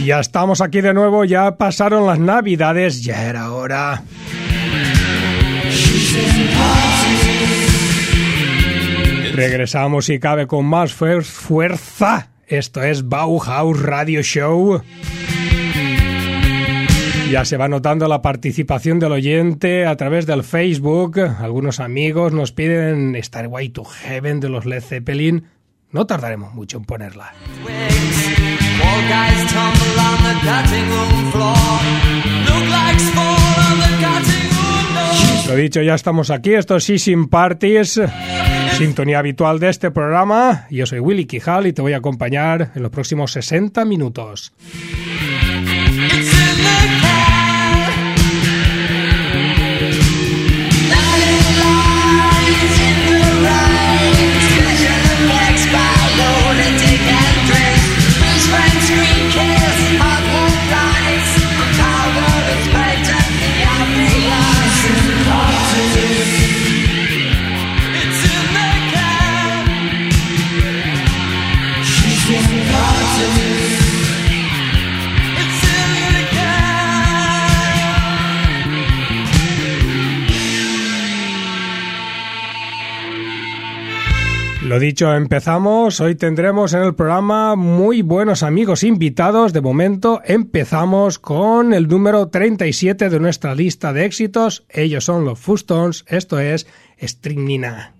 Ya estamos aquí de nuevo, ya pasaron las Navidades, ya era hora. Regresamos si cabe con más fuerza. Esto es Bauhaus Radio Show. Ya se va notando la participación del oyente a través del Facebook. Algunos amigos nos piden Stairway to Heaven de los Led Zeppelin. No tardaremos mucho en ponerla. Lo dicho, ya estamos aquí. Esto es Sissin Parties, sintonía habitual de este programa. Yo soy Willy Quijal y te voy a acompañar en los próximos 60 minutos. Lo dicho, empezamos. Hoy tendremos en el programa muy buenos amigos invitados. De momento empezamos con el número 37 de nuestra lista de éxitos. Ellos son los Foo Stones. Esto es Strychnina.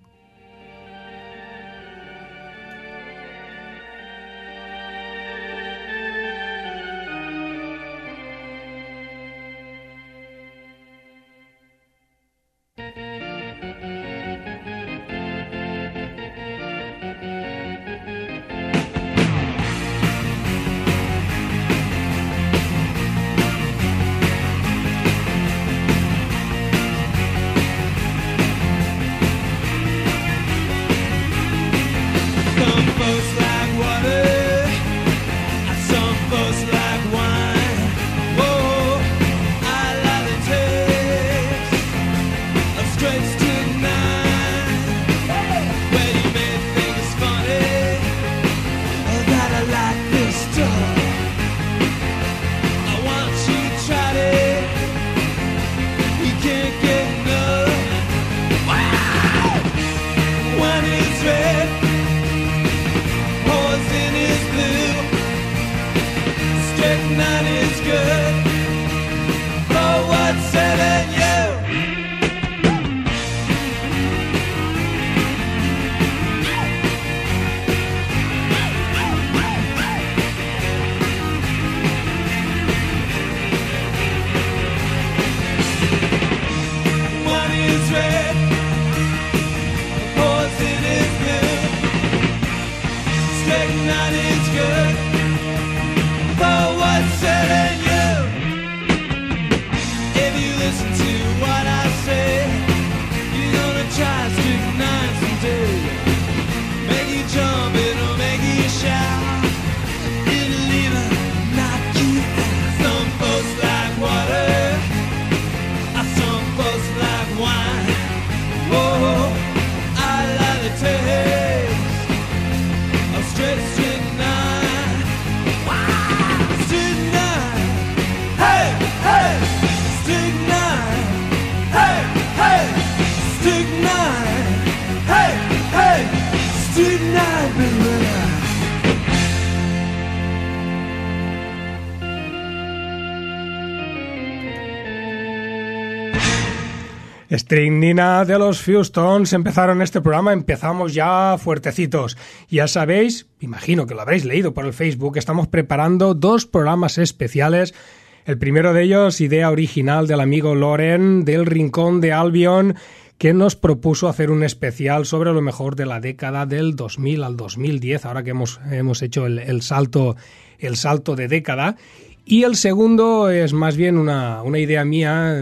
Strychnina de los Foo Stones. Empezaron este programa, empezamos ya fuertecitos. Ya sabéis, imagino que lo habréis leído por el Facebook, estamos preparando 2 programas especiales. El primero de ellos, idea original del amigo Loren del Rincón de Albion, que nos propuso hacer un especial sobre lo mejor de la década del 2000 al 2010, ahora que hemos hecho el salto de década. Y el segundo es más bien una idea mía,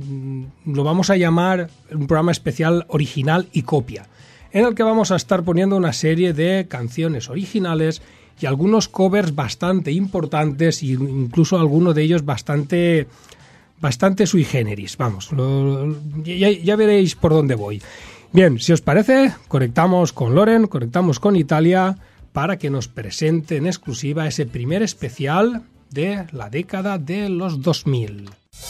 lo vamos a llamar un programa especial original y copia, en el que vamos a estar poniendo una serie de canciones originales y algunos covers bastante importantes, e incluso alguno de ellos bastante sui generis. Vamos, ya veréis por dónde voy. Bien, si os parece, conectamos con Loren, conectamos con Italia para que nos presente en exclusiva ese primer especial de la década de los 2000.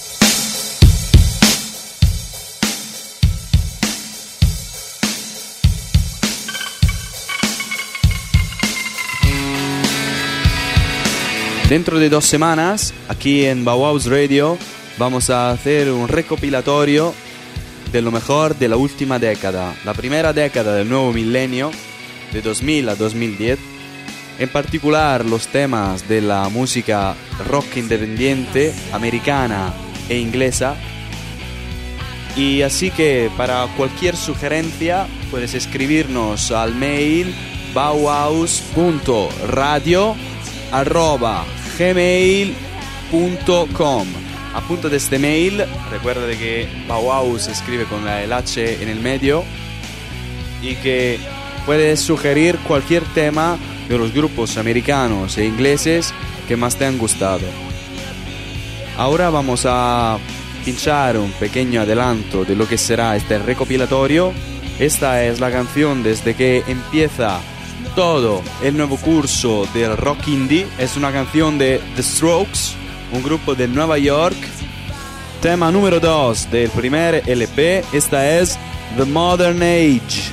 Dentro de 2 semanas, aquí en Bauhaus Radio, vamos a hacer un recopilatorio de lo mejor de la última década, la primera década del nuevo milenio, de 2000 a 2010. En particular, los temas de la música rock independiente, americana e inglesa. Y así que para cualquier sugerencia puedes escribirnos al mail bauhaus.radio@gmail.com. Apunta de este mail, recuerda de que Bauhaus se escribe con el H en el medio, y que puedes sugerir cualquier tema de los grupos americanos e ingleses que más te han gustado. Ahora vamos a pinchar un pequeño adelanto de lo que será este recopilatorio. Esta es la canción desde que empieza todo el nuevo curso del rock indie. Es una canción de The Strokes, un grupo de Nueva York. Tema número 2 del primer LP. Esta es The Modern Age.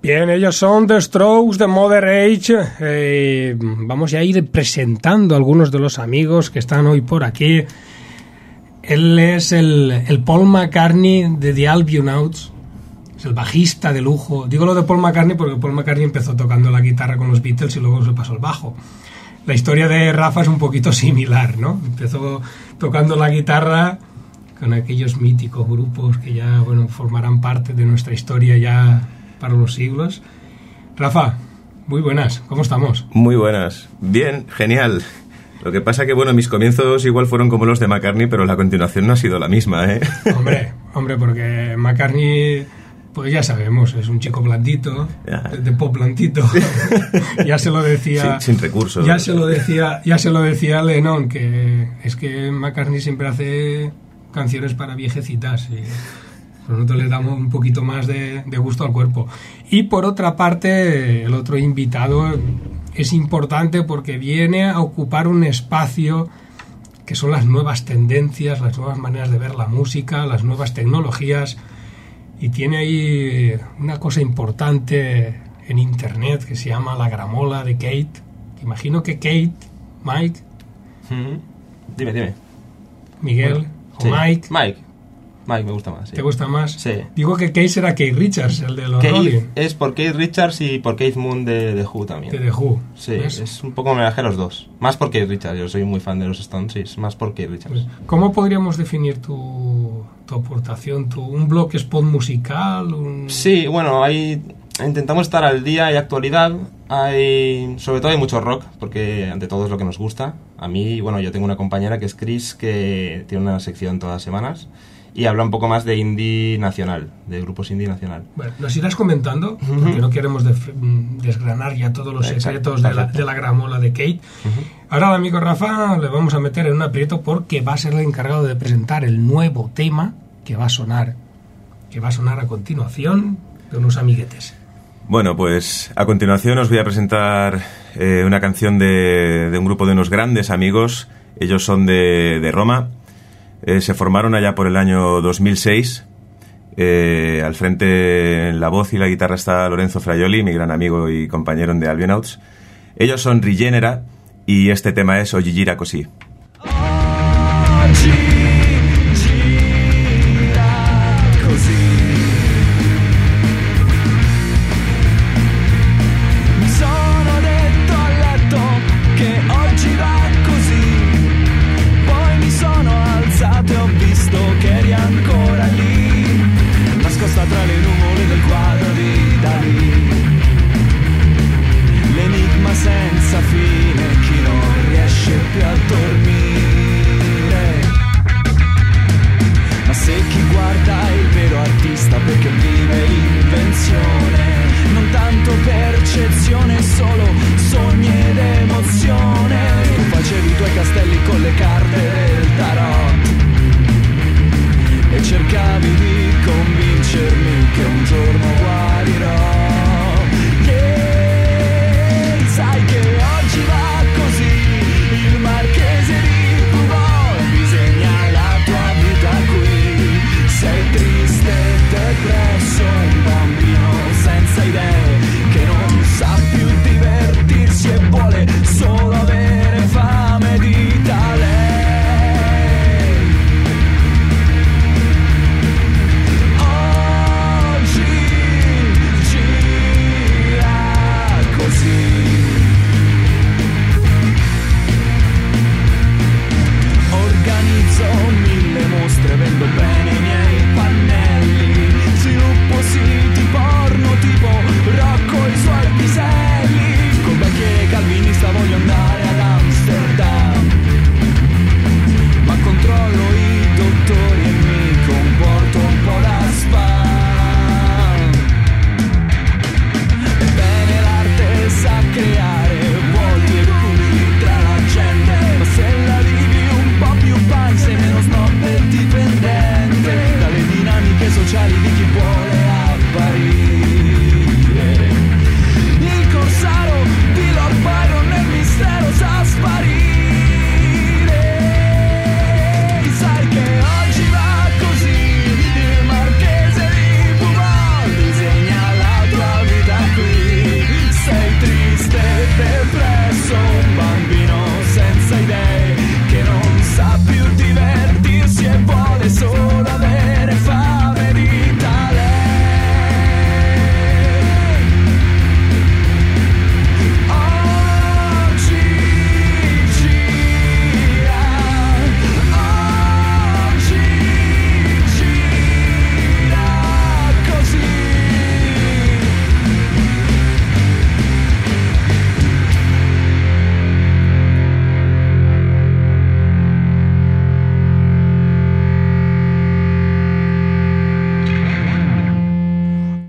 Bien, ellos son The Strokes de Mother Age. Vamos ya a ir presentando a algunos de los amigos que están hoy por aquí. Él es el Paul McCartney de The Albionauts. Es el bajista de lujo. Digo lo de Paul McCartney porque Paul McCartney empezó tocando la guitarra con los Beatles y luego se pasó al bajo. La historia de Rafa es un poquito similar, ¿no? Empezó tocando la guitarra con aquellos míticos grupos que ya, bueno, formarán parte de nuestra historia ya para los siglos. Rafa, muy buenas, ¿cómo estamos? Muy buenas, bien, genial. Lo que pasa que, bueno, mis comienzos igual fueron como los de McCartney, pero la continuación no ha sido la misma, ¿eh? Hombre, porque McCartney, pues ya sabemos, es un chico blandito, de pop blandito. Ya se lo decía... Sin recursos. Ya se lo decía Lennon, que es que McCartney siempre hace canciones para viejecitas y... nosotros le damos un poquito más de gusto al cuerpo. Y por otra parte, el otro invitado es importante porque viene a ocupar un espacio que son las nuevas tendencias, las nuevas maneras de ver la música, las nuevas tecnologías, y tiene ahí una cosa importante en internet que se llama la gramola de Kate. Imagino que Kate, Mike... Dime. Miguel, bueno, o sí. Mike me gusta más. Sí. ¿Te gusta más? Sí. Digo que Keith será Keith Richards, el de los Rolling. Es por Keith Richards y por Keith Moon de The Who también. De The Who. Sí, ¿ves? Es un poco homenaje a los dos. Más por Keith Richards, yo soy muy fan de los Stones, sí, es más por Keith Richards. ¿Cómo podríamos definir tu aportación? ¿Un blogspot musical? Sí, bueno, intentamos estar al día y actualidad. Sobre todo hay mucho rock, porque ante todo es lo que nos gusta. A mí, bueno, yo tengo una compañera que es Chris, que tiene una sección todas las semanas y habla un poco más de indie nacional, de grupos indie nacional. Bueno, nos irás comentando, porque no queremos desgranar ya todos los secretos de la gramola de Kate. Ahora al amigo Rafa le vamos a meter en un aprieto porque va a ser el encargado de presentar el nuevo tema que va a sonar a continuación de unos amiguetes. Bueno, pues a continuación os voy a presentar una canción de un grupo de unos grandes amigos. Ellos son de Roma. Se formaron allá por el año 2006. Al frente en la voz y la guitarra está Lorenzo Fraioli, mi gran amigo y compañero en The Albionauts. Ellos son Rigenera y este tema es Oggi gira così. Tra le nuvole del quadro di Dalì, l'enigma senza fine, chi non riesce più a dormire. Ma se chi guarda il vero artista perché vive l'invenzione, non tanto percezione, solo sogni ed emozione. Tu facevi i tuoi castelli con le carte del tarot e cercavi di convincermi che un giorno guarirò. Yeah, sai che oggi va così, il marchese di Pugol disegna la tua vita qui. Sei triste, depresso, un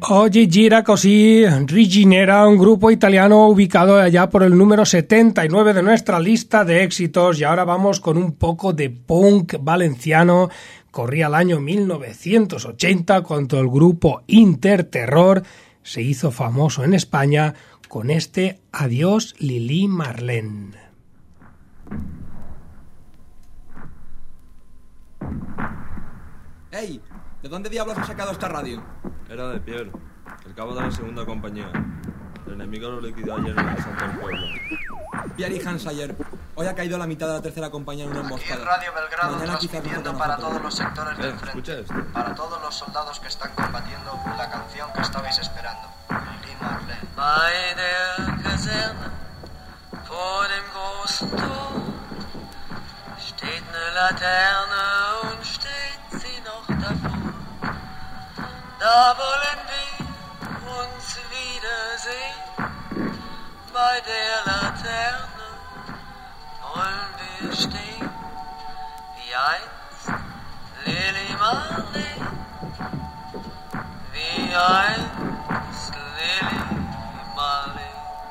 Oggi gira così Riginera, un grupo italiano ubicado allá por el número 79 de nuestra lista de éxitos. Y ahora vamos con un poco de punk valenciano. Corría el año 1980 cuando el grupo Interterror se hizo famoso en España con este Adiós Lili Marlene. ¡Ey! ¿De dónde diablos has sacado esta radio? Era de Pierre, el cabo de la segunda compañía. El enemigo lo liquidó ayer en el asalto al pueblo. Pierre y Hansayer, hoy ha caído la mitad de la tercera compañía en una emboscada. Aquí Radio Belgrado Mañana transmitiendo para todos los sectores del frente. Escucha esto. Para todos los soldados que están combatiendo la canción que estabais esperando. Lili Marlene. Bei der Kaserne vor dem großen Tor steht eine Laterne und steht sie noch davor. Da wollen wir uns wiedersehen. Bei der Laterne wollen wir stehen. Wie einst Lili Marlene. Wie einst Lili Marlene.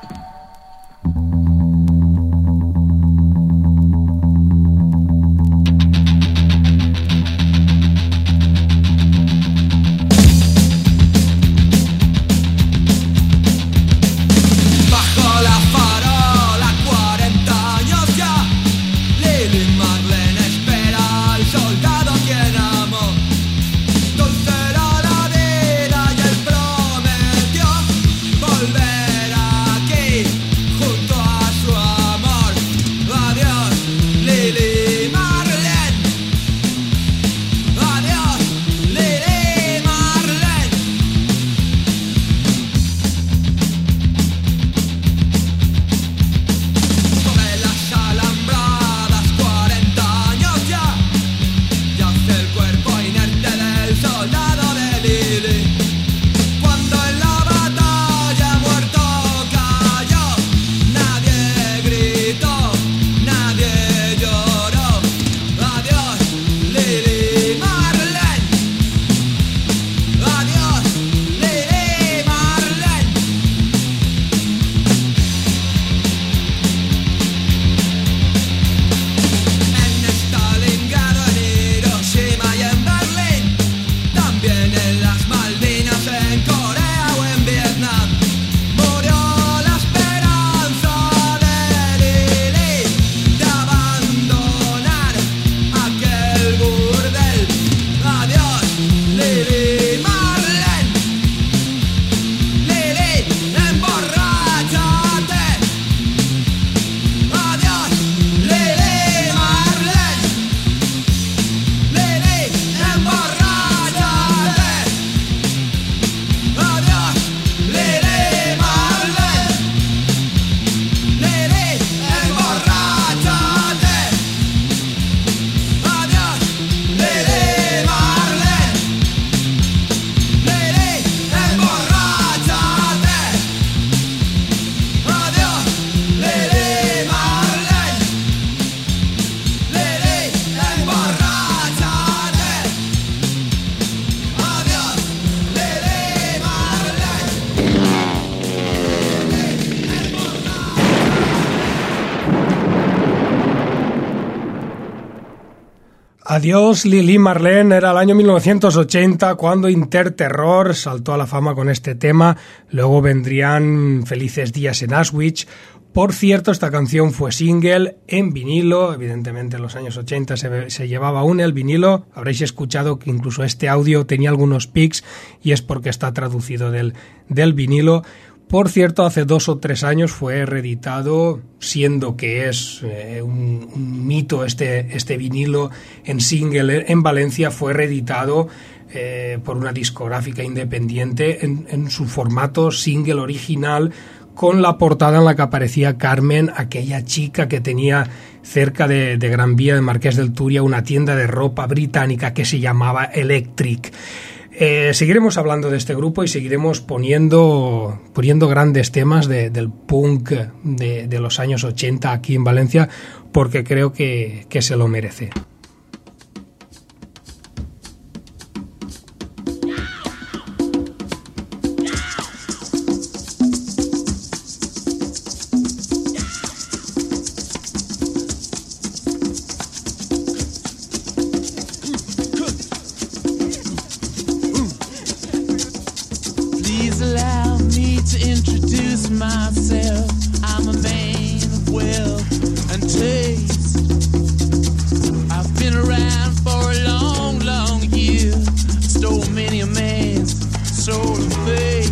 Adiós Lili Marlene era el año 1980 cuando Interterror saltó a la fama con este tema. Luego vendrían Felices Días en Auschwitz. Por cierto, esta canción fue single en vinilo. Evidentemente en los años 80 se llevaba aún el vinilo. Habréis escuchado que incluso este audio tenía algunos pics y es porque está traducido del vinilo. Por cierto, hace 2 o 3 años fue reeditado, siendo que es un mito este vinilo en single en Valencia, fue reeditado por una discográfica independiente en su formato single original, con la portada en la que aparecía Carmen, aquella chica que tenía cerca de Gran Vía de Marqués del Turia una tienda de ropa británica que se llamaba Electric. Seguiremos hablando de este grupo y seguiremos poniendo grandes temas del punk de los años 80 aquí en Valencia, porque creo que se lo merece. Please allow me to introduce myself. I'm a man of wealth and taste. I've been around for a long, long year. Stole many a man's soul of faith.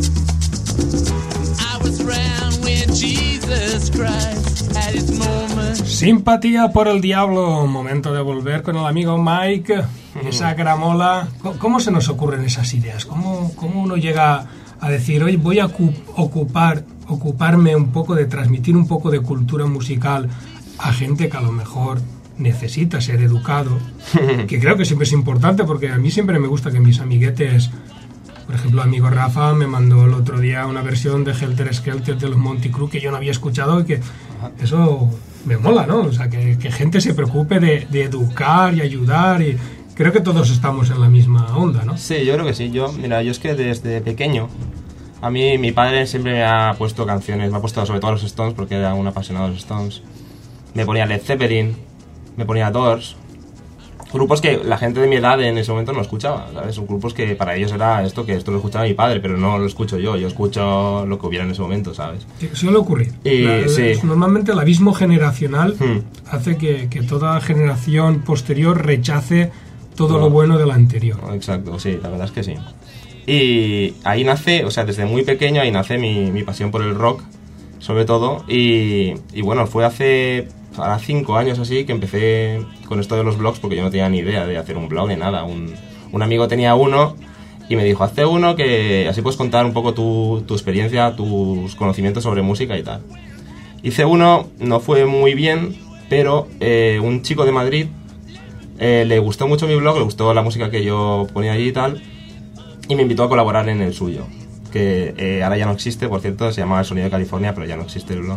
I was around when Jesus Christ had his moment. Simpatía por el diablo. Momento de volver con el amigo Mike. Esa gramola. ¿Cómo se nos ocurren esas ideas? ¿Cómo uno llega a decir, oye, voy a ocuparme un poco de transmitir un poco de cultura musical a gente que a lo mejor necesita ser educado? Que creo que siempre es importante, porque a mí siempre me gusta que mis amiguetes, por ejemplo, amigo Rafa me mandó el otro día una versión de Helter Skelter de los Monty Crew que yo no había escuchado, y que eso me mola, ¿no? O sea, que gente se preocupe de educar y ayudar, y creo que todos estamos en la misma onda, ¿no? Sí, yo creo que sí. Yo es que desde pequeño, a mí mi padre siempre me ha puesto canciones, me ha puesto sobre todo los Stones, porque era un apasionado de los Stones. Me ponía Led Zeppelin, me ponía Doors, grupos que la gente de mi edad en ese momento no escuchaba, ¿sabes? Son grupos que para ellos era esto lo escuchaba mi padre, pero no lo escucho yo escucho lo que hubiera en ese momento, ¿sabes? Suele ocurrir. Sí. Normalmente el abismo generacional hace que toda generación posterior rechace todo lo bueno de la anterior. Exacto, sí, la verdad es que sí. Y ahí nace, o sea, desde muy pequeño ahí nace mi pasión por el rock, sobre todo, y bueno, fue hace 5 años así que empecé con esto de los blogs, porque yo no tenía ni idea de hacer un blog ni nada. Un amigo tenía uno y me dijo, hazte uno que así puedes contar un poco tu experiencia, tus conocimientos sobre música y tal. Hice uno, no fue muy bien, pero un chico de Madrid le gustó mucho mi blog, le gustó la música que yo ponía allí y tal, y me invitó a colaborar en el suyo, que ahora ya no existe, por cierto, se llamaba El Sonido de California, pero ya no existe el blog.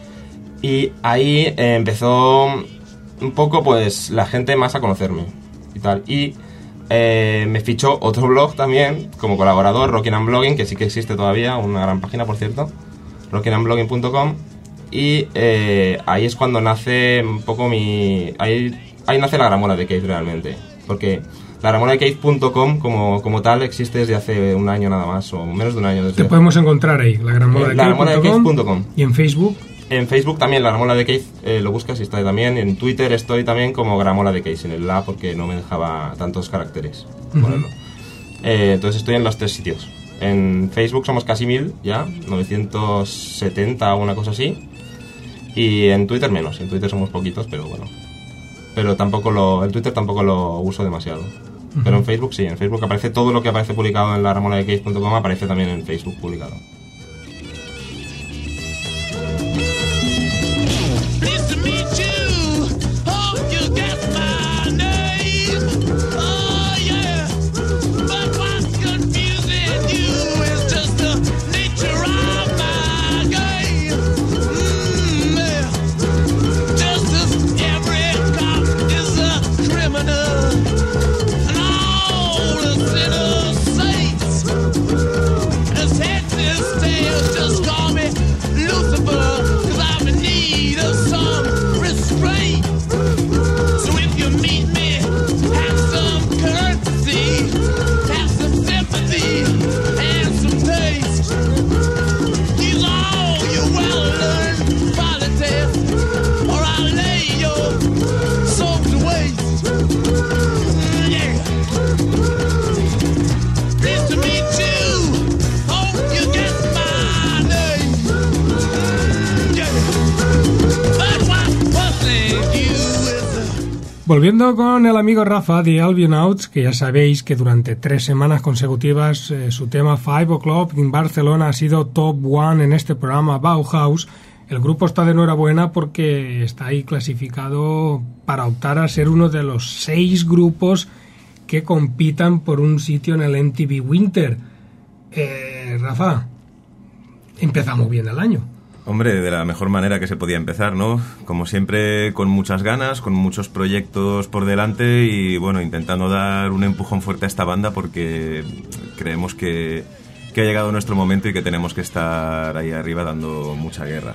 Y ahí empezó un poco pues la gente más a conocerme y tal, y me fichó otro blog también como colaborador, Rockin' and Blogging, que sí que existe todavía, una gran página por cierto, rockinandblogging.com, y ahí es cuando nace un poco ahí nace la gramola de Cave realmente, porque la gramola de Cave.com como tal existe desde hace un año nada más, o menos de un año. Te podemos encontrar ahí, la gramola de Cave.com. ¿Y en Facebook? En Facebook también, la gramola de Cave, lo buscas y está ahí también. En Twitter estoy también como gramola de Cave, sin el la, porque no me dejaba tantos caracteres ponerlo. Entonces estoy en los 3 sitios. En Facebook somos casi 1000 ya, 970 o una cosa así. Y en Twitter menos, en Twitter somos poquitos, pero bueno. Pero el Twitter tampoco lo uso demasiado. Pero en Facebook sí, en Facebook aparece todo lo que aparece publicado en la gramola de Cave.com, aparece también en Facebook publicado. Volviendo con el amigo Rafa de Albionauts, que ya sabéis que durante 3 semanas consecutivas su tema 5 O'Clock in Barcelona ha sido top 1 en este programa Bauhaus. El grupo está de enhorabuena porque está ahí clasificado para optar a ser uno de los 6 grupos que compitan por un sitio en el MTV Winter. Rafa, empezamos bien el año. Hombre, de la mejor manera que se podía empezar, ¿no? Como siempre, con muchas ganas, con muchos proyectos por delante y, bueno, intentando dar un empujón fuerte a esta banda porque creemos que ha llegado nuestro momento y que tenemos que estar ahí arriba dando mucha guerra.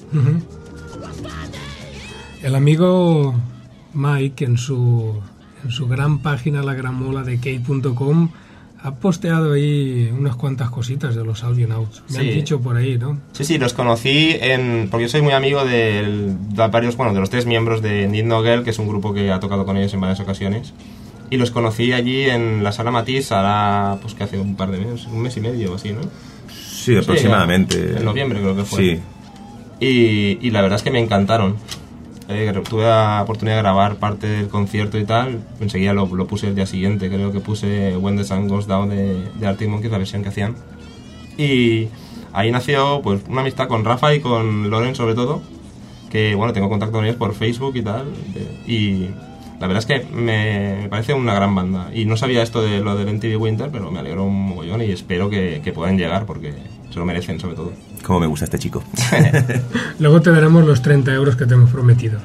El amigo Mike, en su gran página, la gramola de Cave.com, ha posteado ahí unas cuantas cositas de los Albionauts. Me han dicho por ahí, ¿no? Sí, los conocí porque yo soy muy amigo de los 3 miembros de Need No Girl, que es un grupo que ha tocado con ellos en varias ocasiones. Y los conocí allí en la Sala Matisse, pues que hace un par de meses, un mes y medio o así, ¿no? Sí, aproximadamente. En noviembre creo que fue. Sí. Y la verdad es que me encantaron. Tuve la oportunidad de grabar parte del concierto y tal. Enseguida lo puse el día siguiente. Creo que puse When the Sun Goes Down de Arctic Monkeys, la versión que hacían. Y ahí nació pues una amistad con Rafa y con Loren sobre todo. Que bueno, tengo contacto con ellos por Facebook y tal. Y la verdad es que me parece una gran banda. Y no sabía esto de lo del MTV Winter, pero me alegro un mogollón y espero que puedan llegar porque se lo merecen sobre todo. Cómo me gusta este chico. Luego te daremos los 30 euros que te hemos prometido.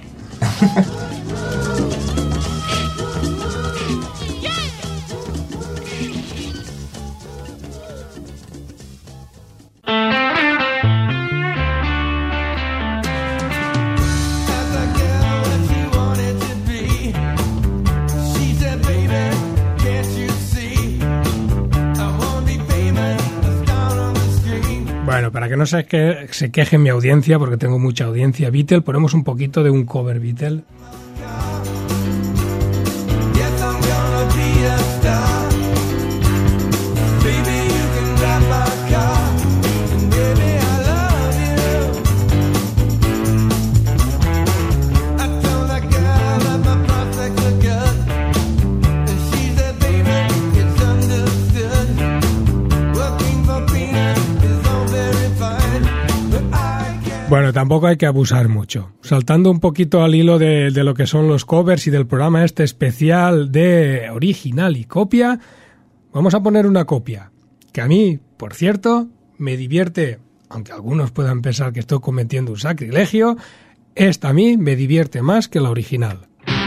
Bueno, para que no se queje mi audiencia, porque tengo mucha audiencia Beatle, ponemos un poquito de un cover Beatle. Bueno, tampoco hay que abusar mucho. Saltando un poquito al hilo de lo que son los covers y del programa este especial de original y copia, vamos a poner una copia, que a mí, por cierto, me divierte, aunque algunos puedan pensar que estoy cometiendo un sacrilegio, esta a mí me divierte más que la original.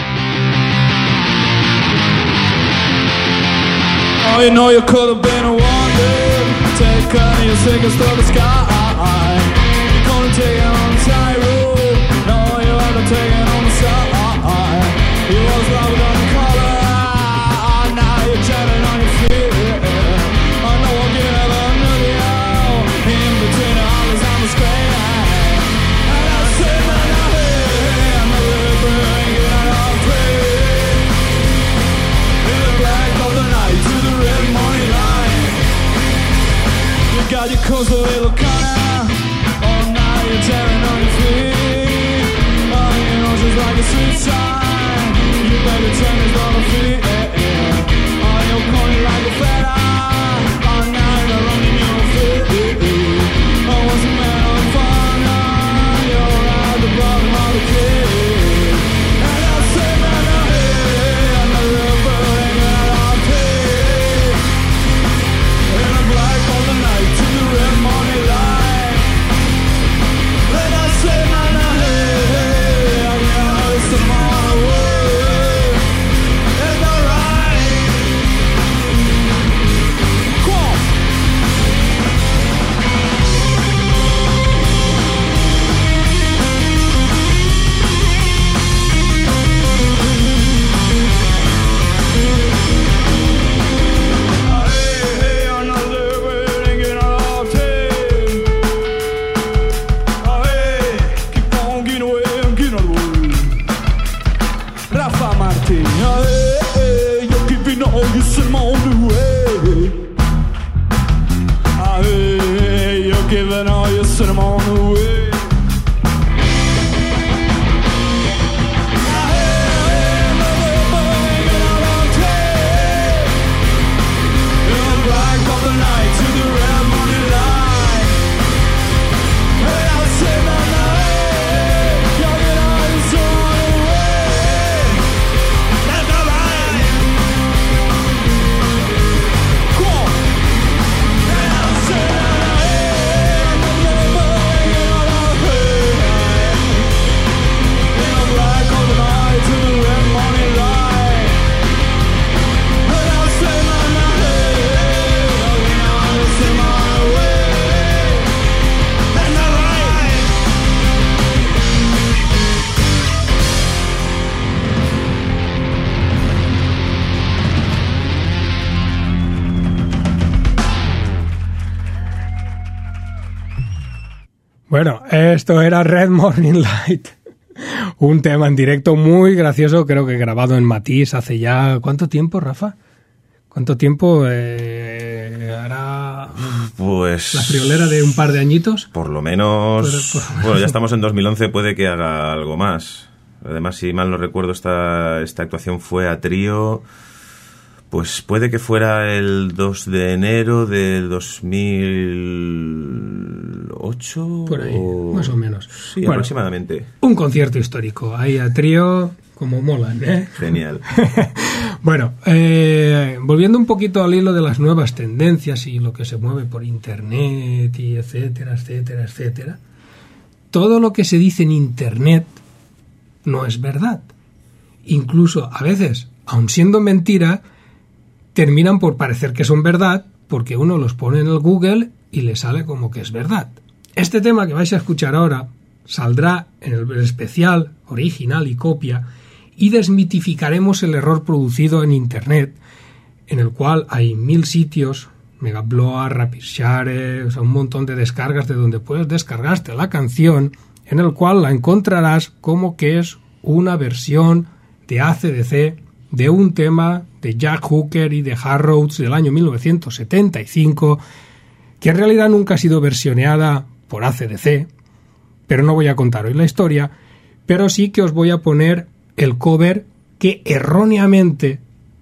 Oh, you know you could have been a wonder. Take your tickets to the sky. Take it on the side road. No, you have to take it on the side. You was loved on the color. Now you're turning on your feet. I know I'll get another you. In between the eyes on the screen. And I say, man, I'm a river hanging out of tree. In the black of the night to the red morning light. You got your cozy little corner. You're tearing on your feet. Oh, you know just like a sweet sign. You better turn this on the feet. Oh, you're corny like a feather. Oh, now you're running your feet. Oh, what's a man on fire? You're at the bottom of the key. And I say, man, I'm a river hanging out of tea. In the black of the night to the red morning light. Giving all your cinnamon away. Come on. Bueno, esto era Red Morning Light. Un tema en directo muy gracioso, creo que grabado en Matiz hace ya... ¿Cuánto tiempo, Rafa? ¿Cuánto tiempo hará pues la friolera de un par de añitos? Por lo menos... Bueno, ya estamos en 2011, puede que haga algo más. Además, si mal no recuerdo, esta actuación fue a Trío... Pues puede que fuera el 2 de enero del 2008. Por ahí, más o menos. Sí, bueno, aproximadamente. Un concierto histórico. Ahí a Trío, como molan, ¿eh? Genial. Bueno, volviendo un poquito al hilo de las nuevas tendencias y lo que se mueve por Internet y etcétera, etcétera, etcétera. Todo lo que se dice en Internet no es verdad. Incluso, a veces, aun siendo mentira, terminan por parecer que son verdad porque uno los pone en el Google y le sale como que es verdad. Este tema que vais a escuchar ahora saldrá en el especial Original y Copia y desmitificaremos el error producido en Internet, en el cual hay 1000 sitios, Megabloa, RapidShare, o sea, un montón de descargas de donde puedes descargarte la canción, en el cual la encontrarás como que es una versión de AC/DC de un tema de Jack Hooker y de Harrods del año 1975, que en realidad nunca ha sido versioneada por AC/DC, pero no voy a contar hoy la historia, pero sí que os voy a poner el cover que erróneamente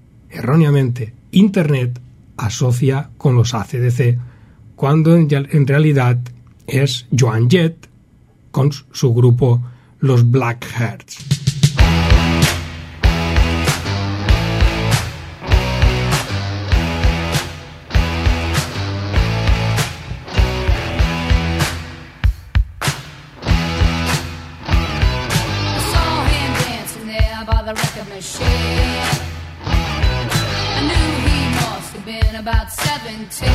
Internet asocia con los AC/DC, cuando en realidad es Joan Jett con su grupo Los Blackhearts. About 17,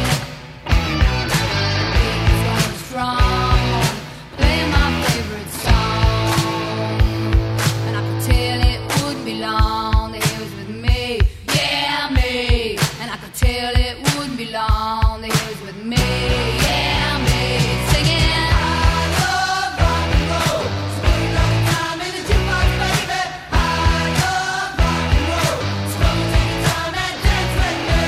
strong, playing my favorite song, and I could tell it wouldn't be long that he was with me, yeah me, and I could tell it wouldn't be long that he was with me, yeah me, singing. I love rock and roll, spending all the time in the jukebox, baby. I love rock and roll, spending all the time and dance with me.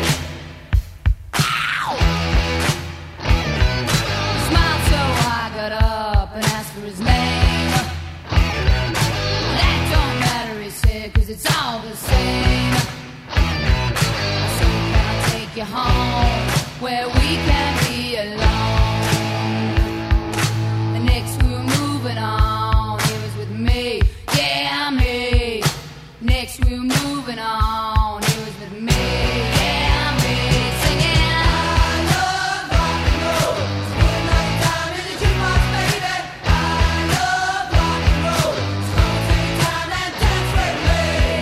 It's all the same. So can I take you home where we can be alone? And next we were moving on. He was with me, yeah me. Next we were moving on. He was with me, yeah me. Singing. I love rock and roll. Spending all the time in the jukebox, baby. I love rock and roll. So take your time and dance with me.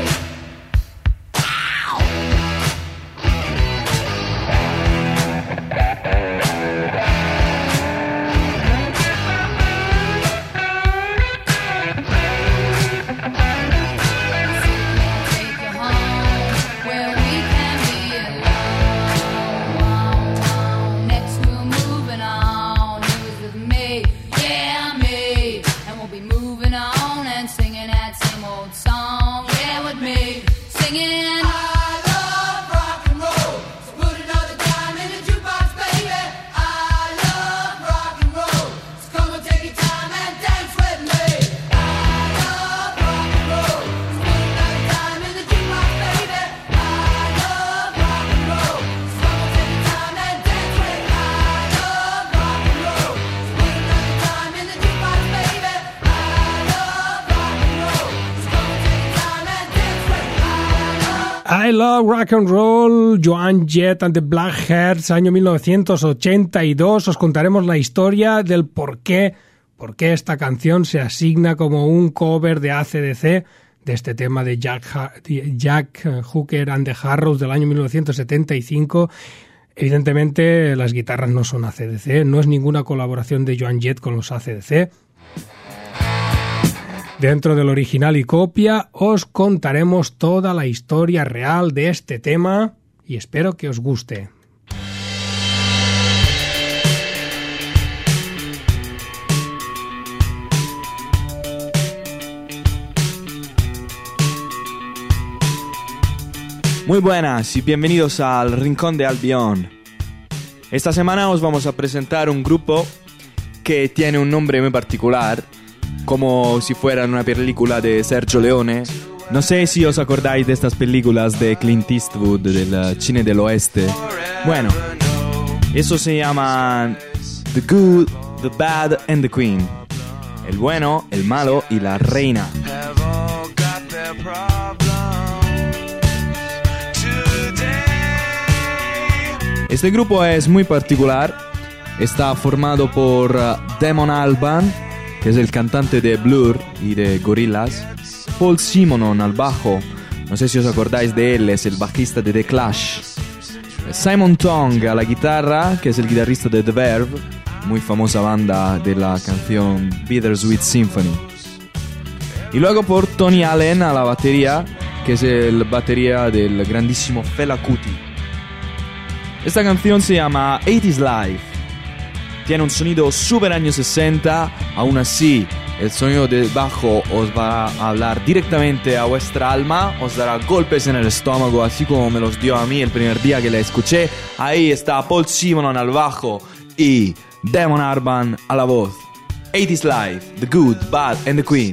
I Love Rock and Roll, Joan Jett and the Blackhearts, año 1982. Os contaremos la historia del por qué esta canción se asigna como un cover de AC/DC de este tema de Jack Hooker and the Harrods del año 1975. Evidentemente las guitarras no son AC/DC, no es ninguna colaboración de Joan Jett con los AC/DC. Dentro del Original y Copia os contaremos toda la historia real de este tema y espero que os guste. Muy buenas y bienvenidos al Rincón de Albión. Esta semana os vamos a presentar un grupo que tiene un nombre muy particular, como si fuera una película de Sergio Leone. No sé si os acordáis de estas películas de Clint Eastwood, del cine del oeste. Bueno, eso se llama The Good, The Bad and the Queen. El bueno, el malo y la reina. Este grupo es muy particular. Está formado por Damon Albarn, que es el cantante de Blur y de Gorillaz. Paul Simonon al bajo, no sé si os acordáis de él, es el bajista de The Clash. Simon Tong a la guitarra, que es el guitarrista de The Verve, muy famosa banda de la canción Bittersweet Symphony. Y luego por Tony Allen a la batería, que es el batería del grandísimo Fela Kuti. Esta canción se llama 80's Life. Tiene un sonido super años 60, aún así el sonido del bajo os va a hablar directamente a vuestra alma, os dará golpes en el estómago, así como me los dio a mí el primer día que la escuché. Ahí está Paul Simonon al bajo y Damon Albarn a la voz. 80's Life, The Good, Bad and the Queen.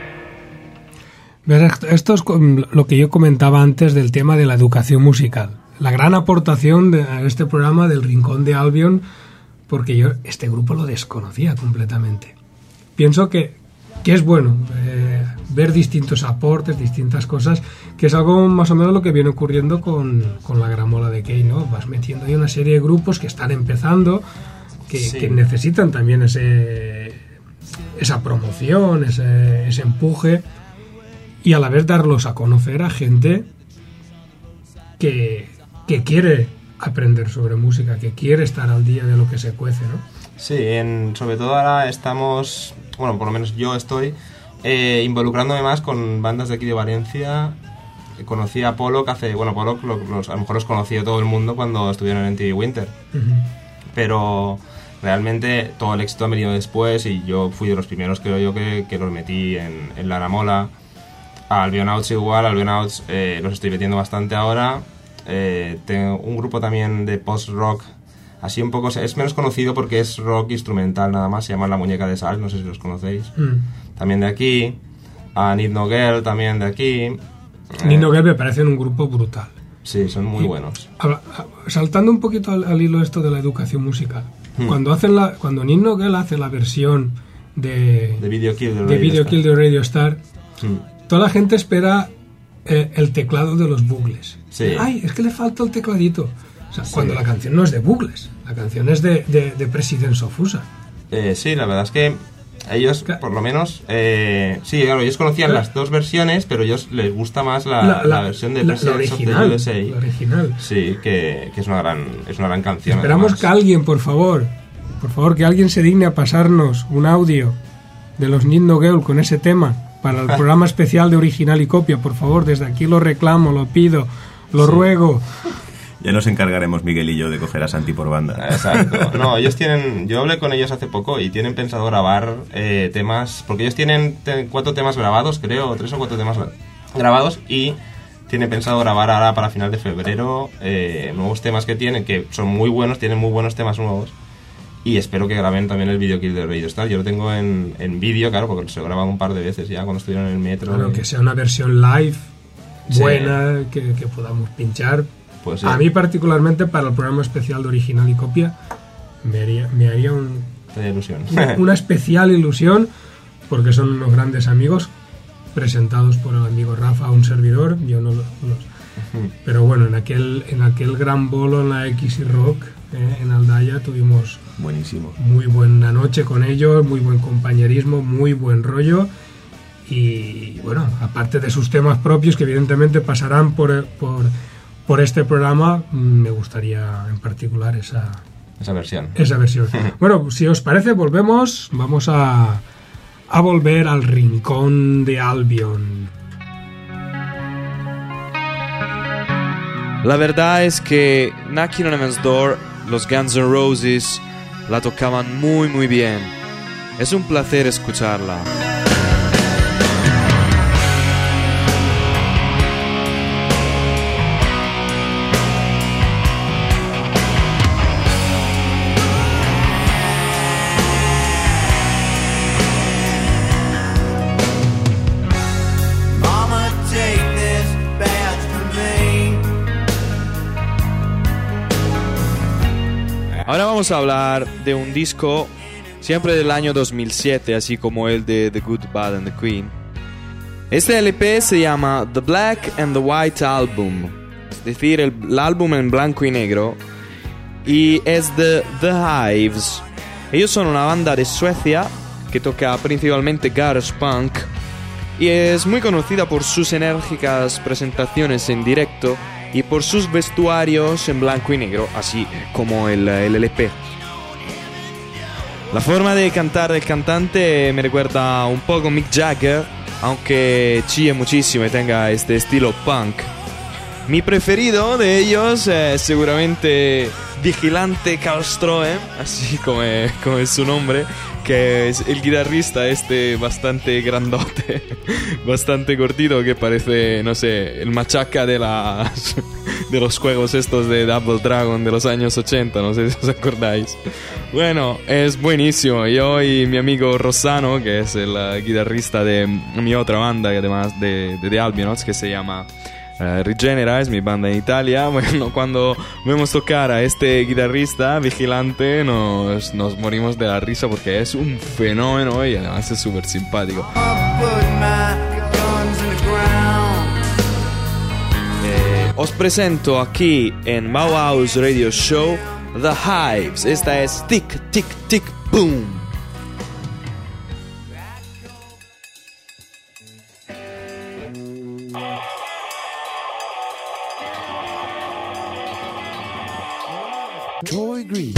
Esto es lo que yo comentaba antes del tema de la educación musical. la gran aportación a este programa del Rincón de Albion, porque yo este grupo lo desconocía completamente. Pienso que es bueno ver distintos aportes, distintas cosas, que es algo más o menos lo que viene ocurriendo con la Gramola de Key, ¿no? Vas metiendo ahí una serie de grupos que están empezando, que necesitan también esa promoción, ese empuje, y a la vez darlos a conocer a gente que quiere aprender sobre música, que quiere estar al día de lo que se cuece, ¿no? Sí, sobre todo ahora estamos, bueno, por lo menos yo estoy involucrándome más con bandas de aquí de Valencia. Conocí a Pollock Pollock a lo mejor los conoció todo el mundo cuando estuvieron en TV Winter. Pero realmente todo el éxito ha venido después y yo fui de los primeros, creo yo, que los metí en la Gramola. A Albionauts igual, Albionauts los estoy metiendo bastante ahora. Tengo un grupo también de post-rock, así un poco, es menos conocido porque es rock instrumental nada más, se llama La Muñeca de Sal, no sé si los conocéis. También de aquí. A Need No Girl también de aquí. Need No Girl me parece un grupo brutal. Sí, son muy buenos. Saltando un poquito al hilo esto de la educación musical, cuando Need No Girl hace la versión de Video Kill de Radio Star, toda la gente espera el teclado de los Buggles. Sí. Ay, es que le falta el tecladito. O sea, cuando la canción no es de Buggles, la canción es de Presidents of USA. Sí, la verdad es que ellos, por lo menos, sí, claro, ellos conocían las dos versiones, pero a ellos les gusta más la versión de Presidents of the USA. La original. Sí, que es una gran canción. Esperamos que alguien, por favor, que alguien se digne a pasarnos un audio de los Need No Girl con ese tema para el programa especial de Original y Copia. Por favor, desde aquí lo reclamo, lo pido, lo ruego. Ya nos encargaremos, Miguel y yo, de coger a Santi por banda. Exacto. No, yo hablé con ellos hace poco y tienen pensado grabar temas, porque ellos tienen 4 temas grabados, creo, 3 o 4 temas grabados, y tienen pensado grabar ahora para final de febrero nuevos temas que tienen, que son muy buenos, tienen muy buenos temas nuevos, y espero que graben también el Video Kill de Radio Star. Yo lo tengo en vídeo, claro, porque se lo he grabado un par de veces ya cuando estuvieron en el metro. Claro, que sea una versión live buena, que podamos pinchar. Pues sí. A mí particularmente para el programa especial de Original y Copia me haría una especial ilusión, porque son unos grandes amigos presentados por el amigo Rafa, un servidor. Yo no los pero bueno, en aquel gran bolo en la X y Rock en Aldaya tuvimos muy buena noche con ellos, muy buen compañerismo, muy buen rollo. Y bueno, aparte de sus temas propios que evidentemente pasarán por este programa, me gustaría en particular esa versión. Bueno, si os parece, vamos a volver al Rincón de Albion. La verdad es que Knocking on Heaven's Door, los Guns N' Roses la tocaban muy muy bien. Es un placer escucharla. Ahora vamos a hablar de un disco siempre del año 2007, así como el de The Good, Bad and the Queen. Este LP se llama The Black and the White Album, es decir, el álbum en blanco y negro, y es de The Hives. Ellos son una banda de Suecia que toca principalmente garage punk y es muy conocida por sus enérgicas presentaciones en directo y por sus vestuarios en blanco y negro, así como el LP. La forma de cantar del cantante me recuerda un poco a Mick Jagger, aunque chille muchísimo y tenga este estilo punk. Mi preferido de ellos es seguramente Vigilante Karlström, así como es su nombre, que es el guitarrista bastante grandote, bastante cortito, que parece, no sé, el machaca de los juegos estos de Double Dragon de los años 80, no sé si os acordáis. Bueno, es buenísimo. Yo y mi amigo Rossano, que es el guitarrista de mi otra banda, además de Albionauts, que se llama Regenerise, mi banda en Italia. Bueno, cuando vemos tocar a este guitarrista vigilante nos morimos de la risa porque es un fenómeno y además es súper simpático. Os presento aquí en Bauhaus Radio Show The Hives. Esta es Tic Tic Tic Boom. Troy Green.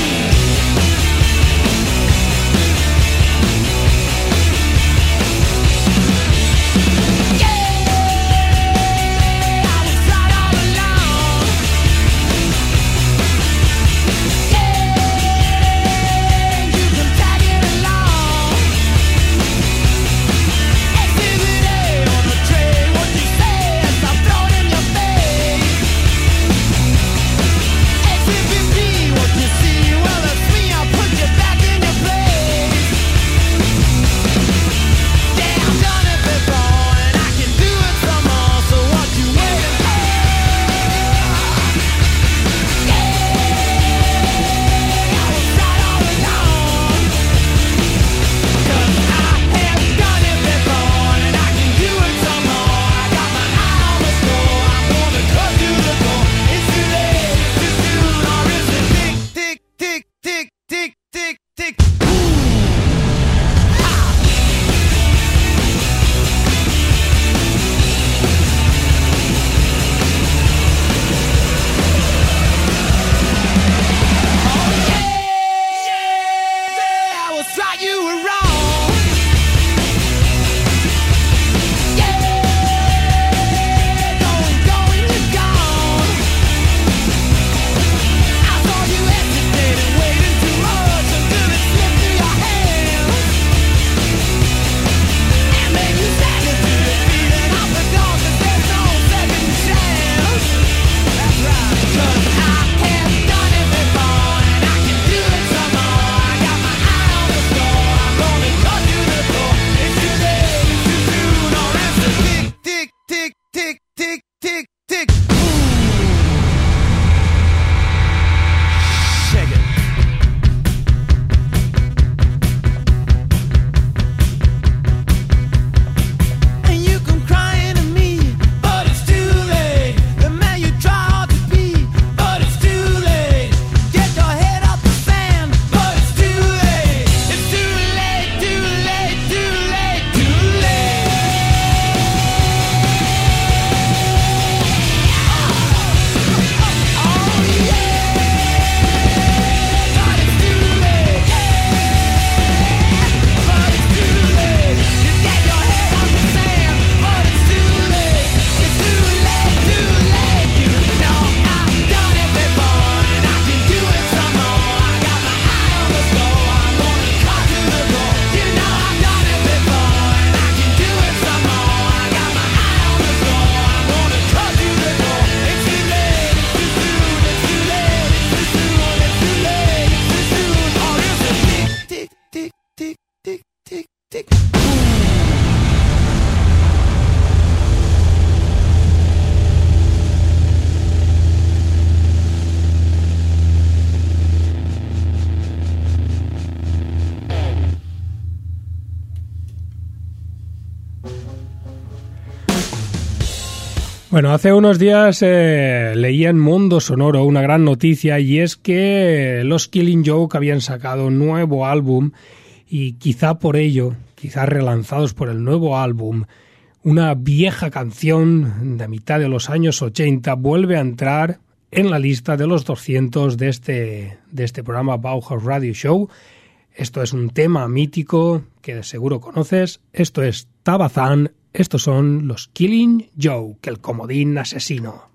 Bueno, hace unos días leía en Mundo Sonoro una gran noticia, y es que los Killing Joke habían sacado un nuevo álbum, y quizá por ello, quizá relanzados por el nuevo álbum, una vieja canción de mitad de los años 80 vuelve a entrar en la lista de los 200 de este programa Bauhaus Radio Show. Esto es un tema mítico que seguro conoces. Esto es Tabazan. Estos son los Killing Joke, el comodín asesino.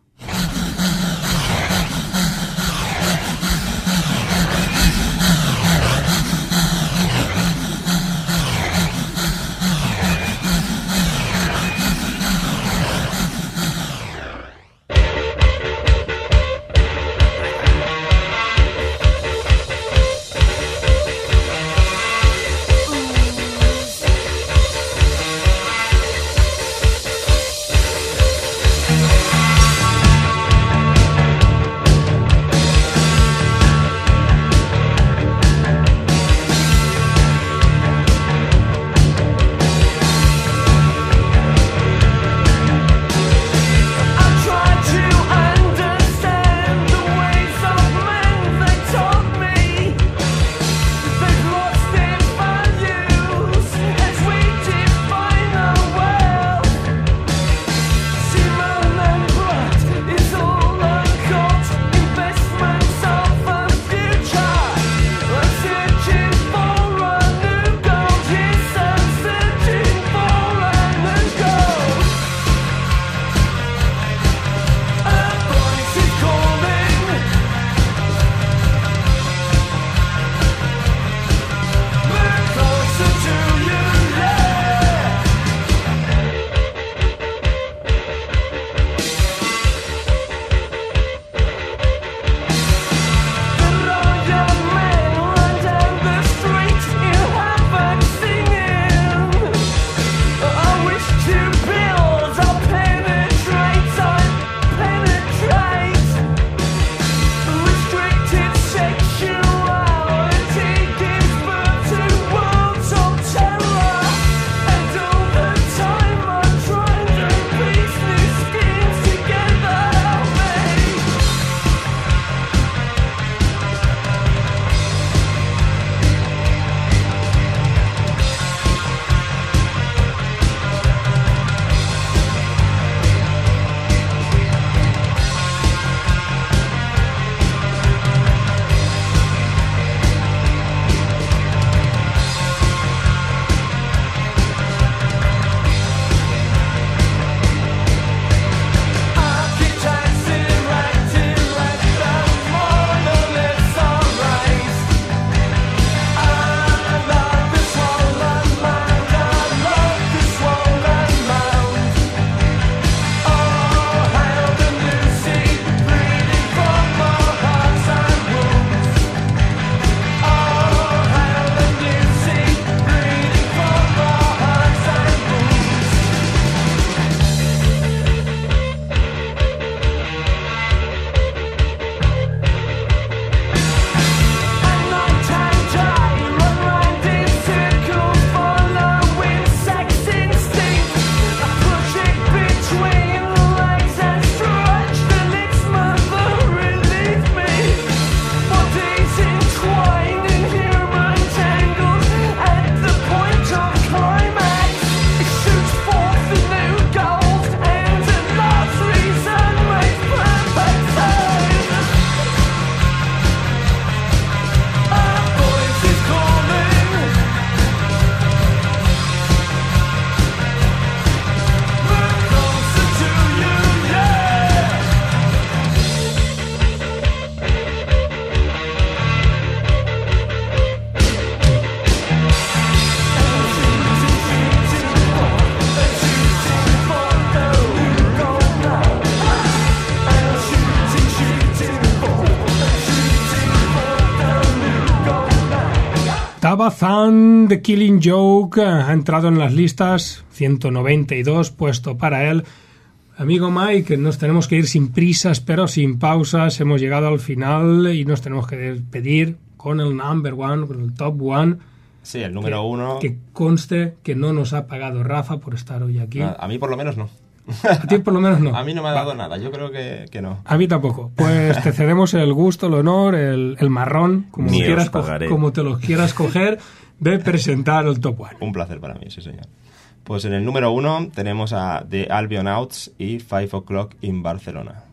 Gabathan, The Killing Joke, ha entrado en las listas, 192, puesto para él. Amigo Mike, nos tenemos que ir sin prisas, pero sin pausas. Hemos llegado al final y nos tenemos que despedir con el number one, con el top one. Sí, el número uno. Que conste que no nos ha pagado Rafa por estar hoy aquí. A mí por lo menos no. A ti por lo menos no. A mí no me ha dado nada, yo creo que no. A mí tampoco. Pues te cedemos el gusto, el honor, el marrón, como te lo quieras coger, de presentar el top one. Un placer para mí, sí señor. Pues en el número 1 tenemos a The Albionauts y 5 O'Clock in Barcelona.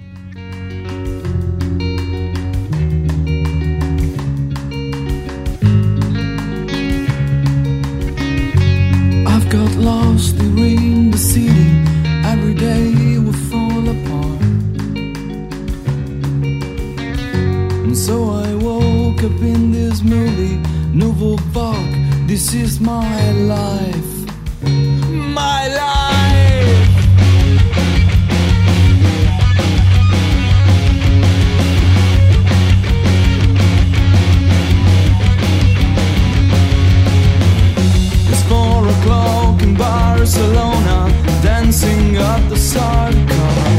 I've got lost in the city. Every day will fall apart. And so I woke up in this movie, Nouveau Vague. This is my life. My life. It's 4 o'clock in Barcelona, dancing up the Sarkar.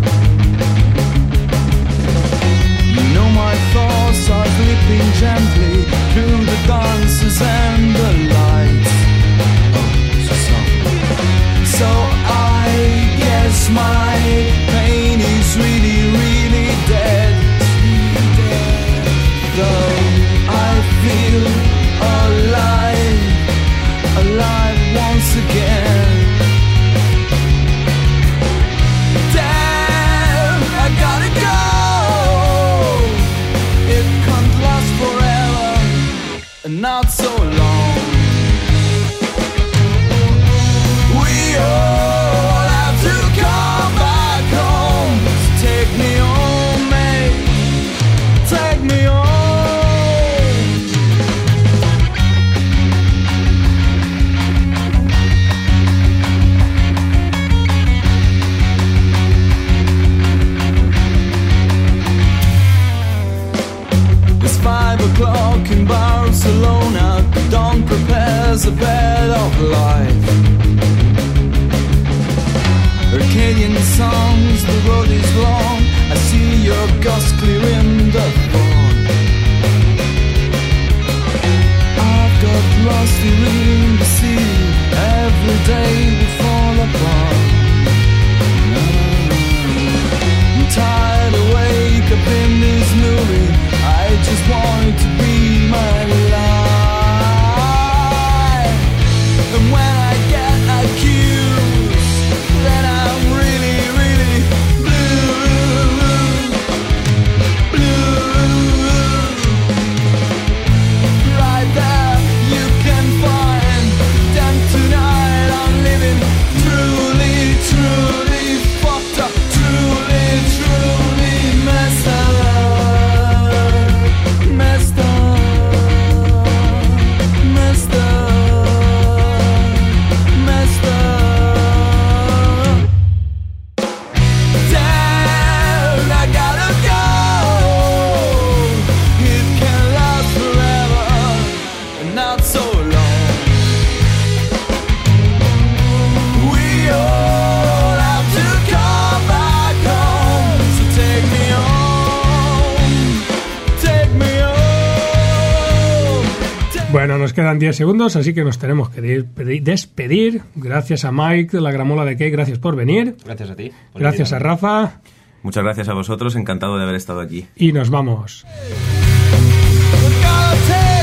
You know my thoughts are slipping gently through the dances and the lights. So I guess my pain is really, really dead. Though I feel alive, alive once again. Damn, I gotta go. It can't last forever, and not so long. We all have to come back home. So take me home, mate. Take me home. It's 5 o'clock in Barcelona. Dawn prepares a bed of life. Arcadian songs, the road is long. I see your ghost clearing the fog. I've got lost here in the city. Every day we fall apart. I'm tired of wake up in this movie. I just want to be my life. And when I get accused, then I'm really, really blue. Blue. Right there you can find them tonight. I'm living truly, truly fucked up. Truly, truly messed up. Messed up. Messed up. Messed up. Damn, I gotta go. It can't last forever, and not so long. We all have to come back home. So take me home. Take me home. Bueno, nos quedan 10 segundos, así que nos tenemos que despedir. Gracias a Mike de la Gramola de Cake, gracias por venir. Gracias a ti. Gracias a Rafa. Muchas gracias a vosotros, encantado de haber estado aquí. Y nos vamos. Gotta take